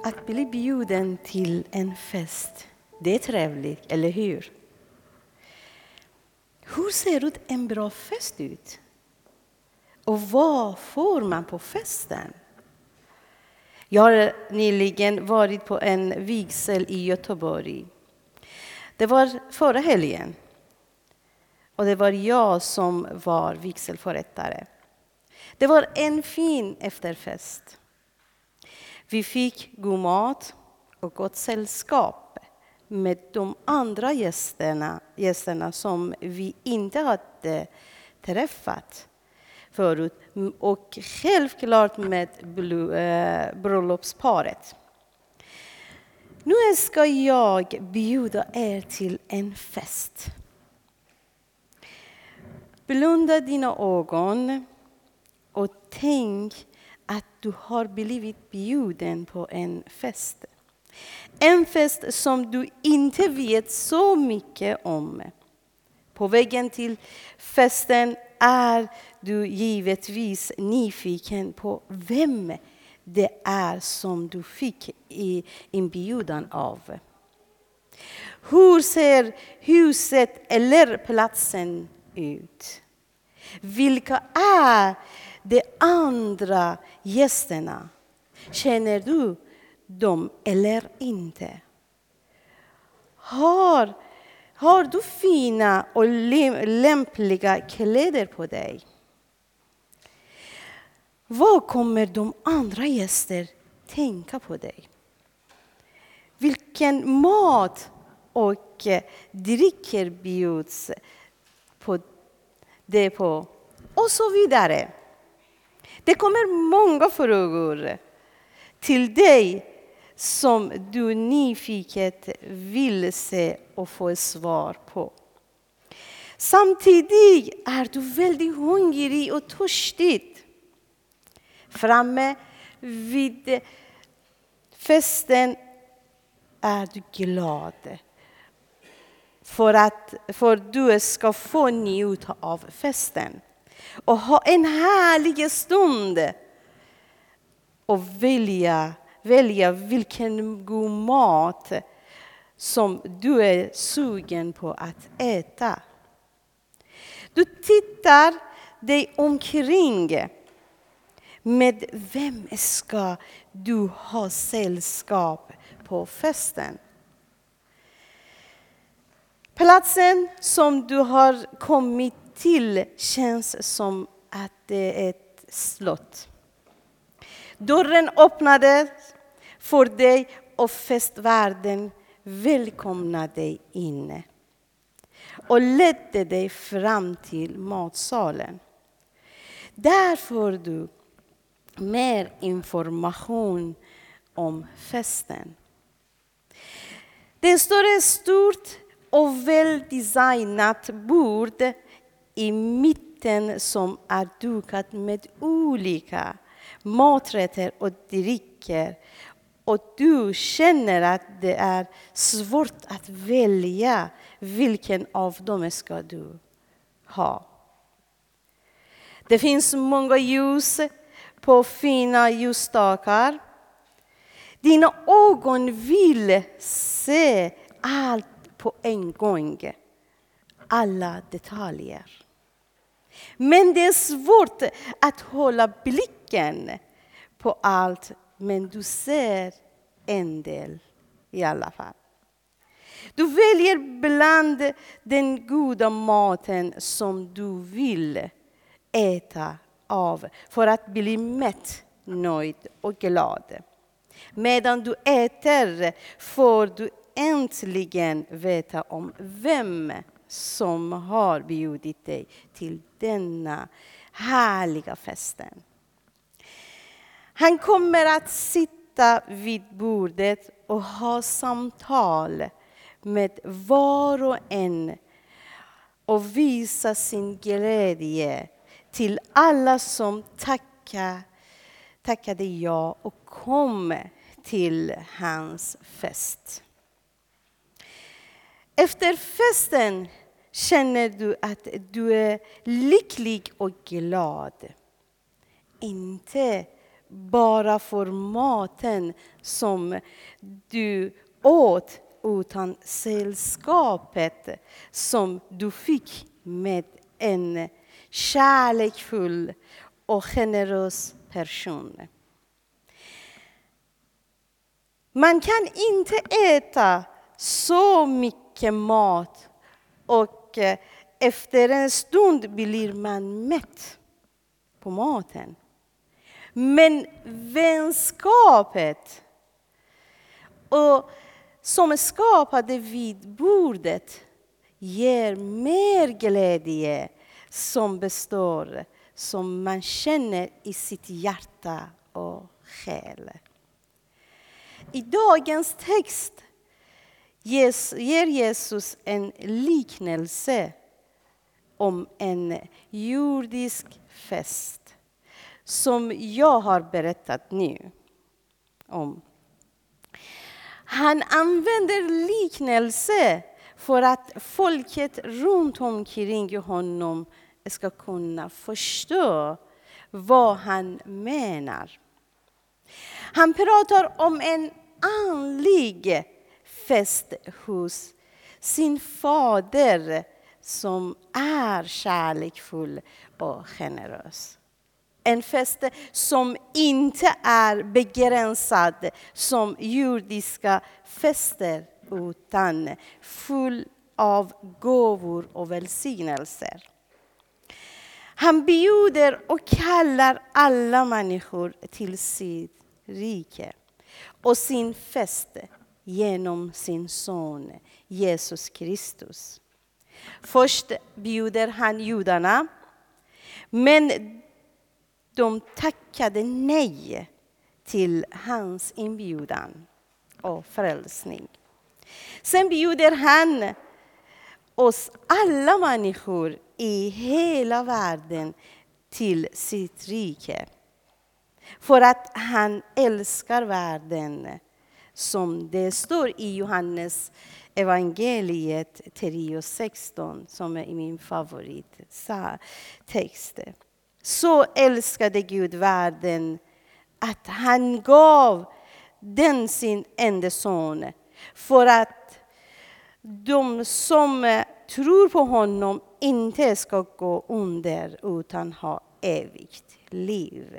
Att bli bjuden till en fest, det är trevligt, eller hur? Hur ser en bra fest ut? Och vad får man på festen? Jag har nyligen varit på en vigsel i Göteborg. Det var förra helgen. Och det var jag som var vigselförrättare. Det var en fin efterfest. Vi fick god mat och gott sällskap med de andra gästerna som vi inte hade träffat förut. Och självklart med bröllopsparet. Nu ska jag bjuda er till en fest. Blunda dina ögon och tänk att du har blivit bjuden på en fest. En fest som du inte vet så mycket om. På vägen till festen är du givetvis nyfiken på vem det är som du fick i inbjudan av. Hur ser huset eller platsen ut? Vilka är de andra gästerna? Känner du dem eller inte? Har du fina och lämpliga kläder på dig? Vad kommer de andra gäster tänka på dig? Vilken mat och drycker bjuds på det på? Och så vidare. Det kommer många frågor till dig som du nyfiket vill se och få svar på. Samtidigt är du väldigt hungrig och törstig. Framme vid festen är du glad för du ska få njuta av festen och ha en härlig stund och välja vilken god mat som du är sugen på att äta. Du tittar dig omkring. Med vem ska du ha sällskap på festen? Platsen som du har kommit till känns som att det är ett slott. Dörren öppnades för dig och festvärden välkomnade dig in och ledde dig fram till matsalen. Där får du mer information om festen. Det står ett stort och väldesignat bord i mitten som är dukat med olika maträtter och drycker. Och du känner att det är svårt att välja vilken av dem ska du ha. Det finns många ljus på fina ljusstakar. Dina ögon vill se allt på en gång. Alla detaljer. Men det är svårt att hålla blicken på allt. Men du ser en del i alla fall. Du väljer bland den goda maten som du vill äta av för att bli mätt, nöjd och glad. Medan du äter får du äntligen veta om vem som har bjudit dig till denna härliga festen. Han kommer att sitta vid bordet och ha samtal med var och en och visa sin glädje till alla som tackade ja och kom till hans fest. Efter festen känner du att du är lycklig och glad. Inte bara för maten som du åt, utan sällskapet som du fick med en kärleksfull och generös person. Man kan inte äta så mycket mat och efter en stund blir man mätt på maten. Men vänskapet och som skapade vid bordet ger mer glädje som består, som man känner i sitt hjärta och själ. I dagens text ger Jesus en liknelse om en jordisk fest som jag har berättat nu om. Han använder liknelse för att folket runt omkring honom ska kunna förstå vad han menar. Han pratar om en andlig fest hos sin fader som är kärleksfull och generös. En fest som inte är begränsad som jordiska fester utan full av gåvor och välsignelser. Han bjuder och kallar alla människor till sitt rike och sin fest genom sin son Jesus Kristus. Först bjuder han judarna, men de tackade nej till hans inbjudan och frälsning. Sen bjuder han oss alla människor i hela världen till sitt rike. För att han älskar världen, som det står i Johannes evangeliet 3:16, som är min favorittext. Så älskade Gud världen att han gav den sin enda son, för att de som tror på honom inte ska gå under utan ha evigt liv.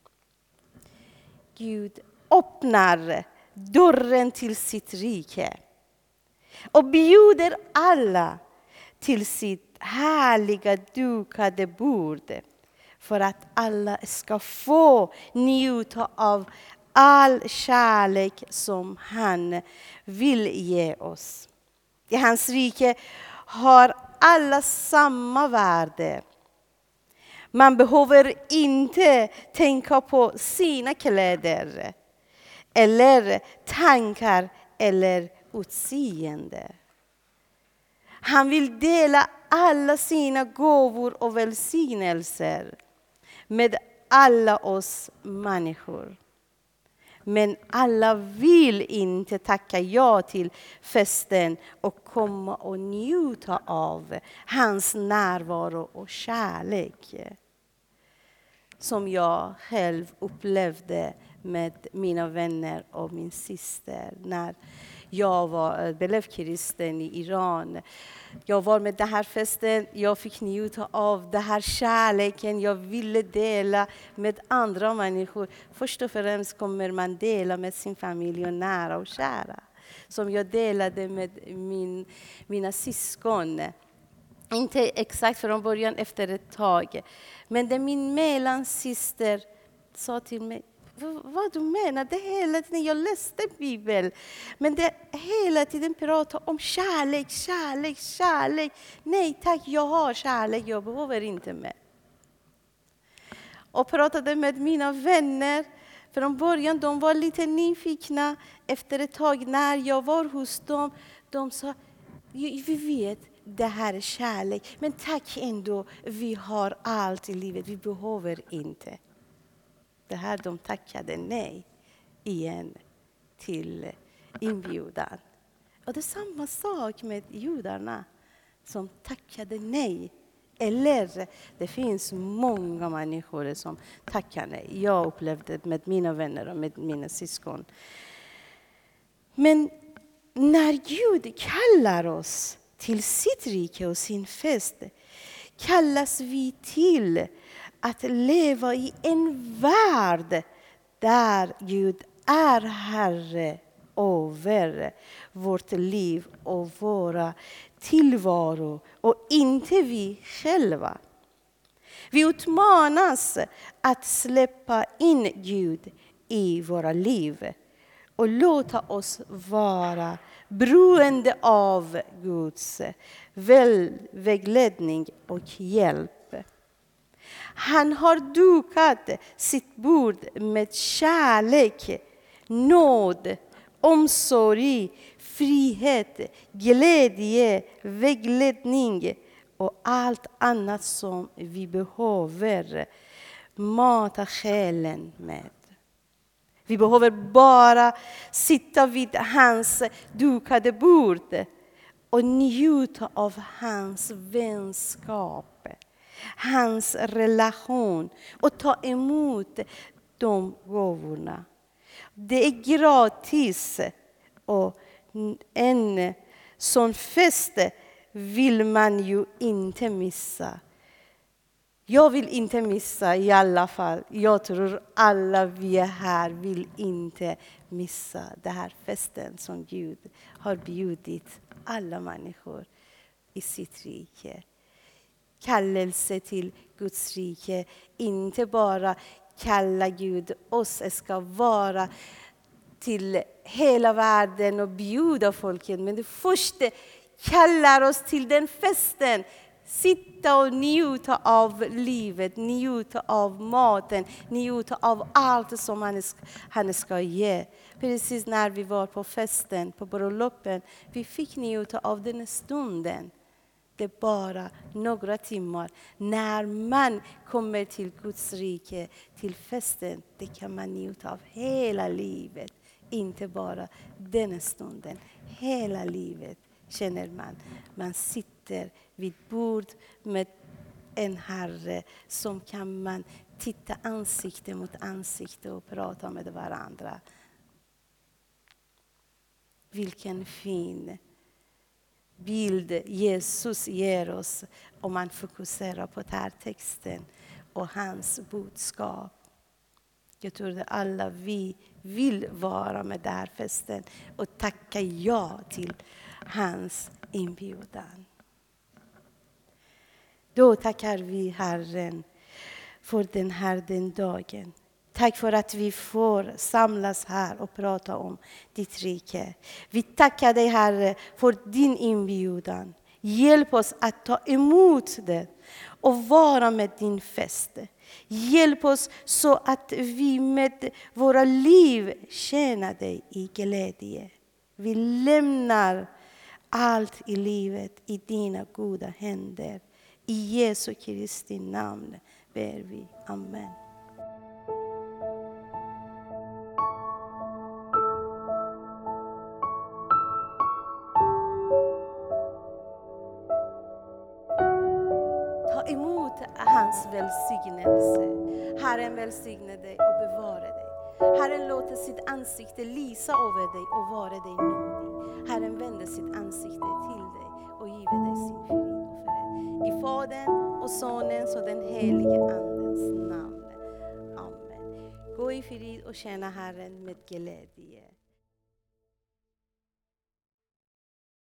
Gud öppnar dörren till sitt rike och bjuder alla till sitt härliga dukade bord, för att alla ska få njuta av all kärlek som han vill ge oss. I hans rike har alla samma värde. Man behöver inte tänka på sina kläder eller tankar eller utseende. Han vill dela alla sina gåvor och välsignelser med alla oss människor. Men alla vill inte tacka ja till festen och komma och njuta av hans närvaro och kärlek. Som jag själv upplevde med mina vänner och min syster när jag blev kristen i Iran. Jag var med den här festen, jag fick njuta av den här kärleken. Jag ville dela med andra människor. Först och främst kommer man dela med sin familj och nära och kära. Som jag delade med mina syskon. Inte exakt från början, efter ett tag. Men det min mellansyster sa till mig: vad du menar? Det hela tiden, jag läste Bibeln, men det hela tiden pratar om kärlek, kärlek, kärlek. Nej tack, jag har kärlek, jag behöver inte mer. Och pratade med mina vänner. Från början, de var lite nyfikna. Efter ett tag när jag var hos dem, de sa: vi vet, det här är kärlek, men tack ändå, vi har allt i livet, vi behöver inte. Det här de tackade nej igen till inbjudan. Och det är samma sak med judarna som tackade nej Eller det finns många människor som tackar nej. Jag upplevde det med mina vänner och med mina syskon. Men när Gud kallar oss till sitt rike och sin fest, kallas vi till att leva i en värld där Gud är Herre över vårt liv och våra tillvaro och inte vi själva. Vi utmanas att släppa in Gud i våra liv och låta oss vara beroende av Guds vägledning och hjälp. Han har dukat sitt bord med kärlek, nåd, omsorg, frihet, glädje, vägledning och allt annat som vi behöver mata själen med. Vi behöver bara sitta vid hans dukade bord och njuta av hans vänskap, hans relation och ta emot de gåvorna. Det är gratis och en sån fest vill man ju inte missa. Jag vill inte missa i alla fall. Jag tror alla vi är här vill inte missa den här festen som Gud har bjudit alla människor i sitt rike. Kallelse till Guds rike, inte bara kalla Gud oss, ska vara till hela världen och bjuda folket. Men det första kallar oss till den festen. Sitta och njuta av livet, njuta av maten, njuta av allt som han ska ge. Precis när vi var på festen, på bröllopen, vi fick njuta av den stunden. Det är bara några timmar. När man kommer till Guds rike, till festen, det kan man njuta av hela livet. Inte bara den stunden. Hela livet känner man. Man sitter vid bord med en herre som kan man titta ansikte mot ansikte och prata med varandra. Vilken fin bild Jesus ger oss om man fokuserar på den här texten och hans budskap. Jag tror att alla vi vill vara med den här festen och tacka ja till hans inbjudan. Då tackar vi Herren för den dagen. Tack för att vi får samlas här och prata om ditt rike. Vi tackar dig Herre för din inbjudan. Hjälp oss att ta emot det och vara med din fest. Hjälp oss så att vi med våra liv tjänar dig i glädje. Vi lämnar allt i livet i dina goda händer. I Jesu Kristi namn ber vi. Amen. Ta emot hans välsignelse. Herren välsigne dig och bevara dig. Herren låter sitt ansikte lysa över dig och vara dig nådig. Herren vänder sitt ansikte till dig och giver dig sin frid och fred. I Fadern och Sonens och den helige Andens namn. Amen. Gå i frid och tjäna Herren med glädje.